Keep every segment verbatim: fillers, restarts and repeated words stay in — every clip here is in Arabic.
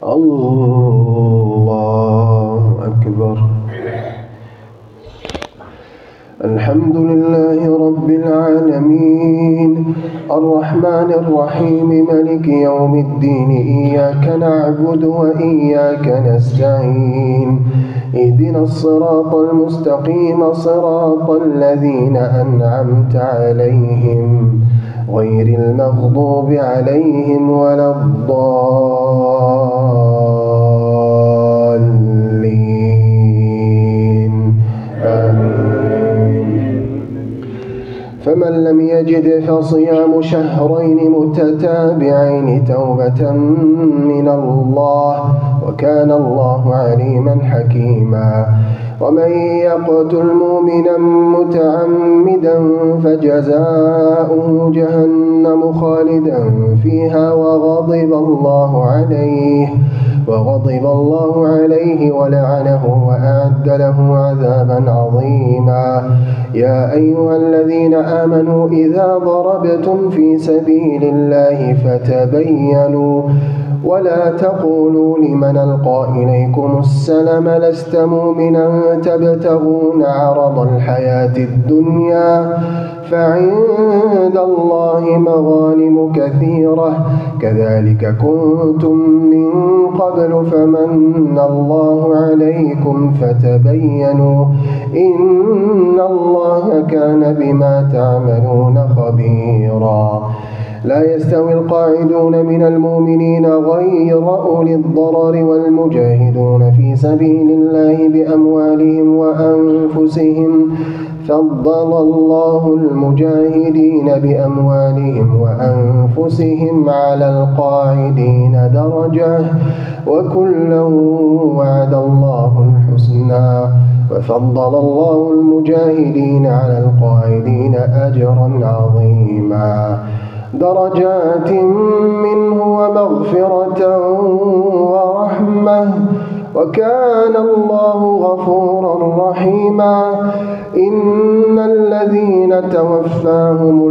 الله أكبر. الحمد لله رب العالمين الرحمن الرحيم مالك يوم الدين إياك نعبد وإياك نستعين اهدنا الصراط المستقيم صراط الذين أنعمت عليهم غير المغضوب عليهم ولا الضالين آمين. فمن لم يجد فصيام شهرين متتابعين توبة من الله وكان الله عليما حكيما. ومن يقتل مؤمنا متعمدا فجزاؤه جهنم خالدا فيها وغضب الله عليه وغضب الله عليه ولعنه وأعد له عذابا عظيما. يا أيها الذين آمنوا إذا ضربتم في سبيل الله فتبينوا ولا تقولوا لمن ألقى إليكم السلام لست مؤمنا تبتغون عرض الحياة الدنيا فعند الله مغانم كثيرة كذلك كنتم من قبل فمن الله عليكم فتبينوا إن الله كان بما تعملون خبيرا. لا يستوي القاعدون من المؤمنين غير أولي الضرر والمجاهدون في سبيل الله بأموالهم وأنفسهم فضل الله المجاهدين بأموالهم وأنفسهم على القاعدين درجة وكلا وعد الله الحسنى وفضل الله المجاهدين على القاعدين أجرا عظيما درجات منه ومغفرة ورحمة وكان الله غفورا رحيما. إن الذين توفاهم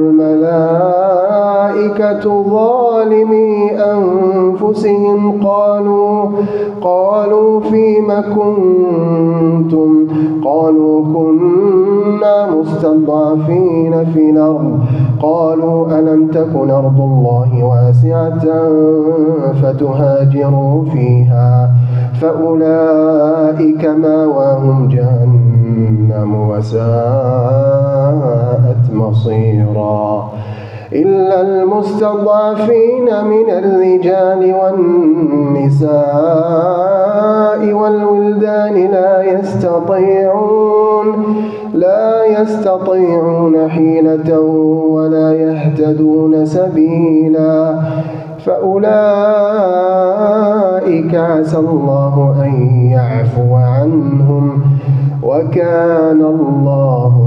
الملائكة ظالمي أنفسهم قالوا قالوا فيم كنتم قالوا كنا مستضعفين في الأرض قالوا ألم تكن أرض الله واسعة فتهاجروا فيها فأولئك مأواهم جهنم وساءت مصيرا. إلا المستضعفين من الرجال والنساء والولدان لا يستطيعون لا يستطيعون حيلة ولا يهتدون سبيلا فأولئك عسى الله أن يعفو عنهم وكان الله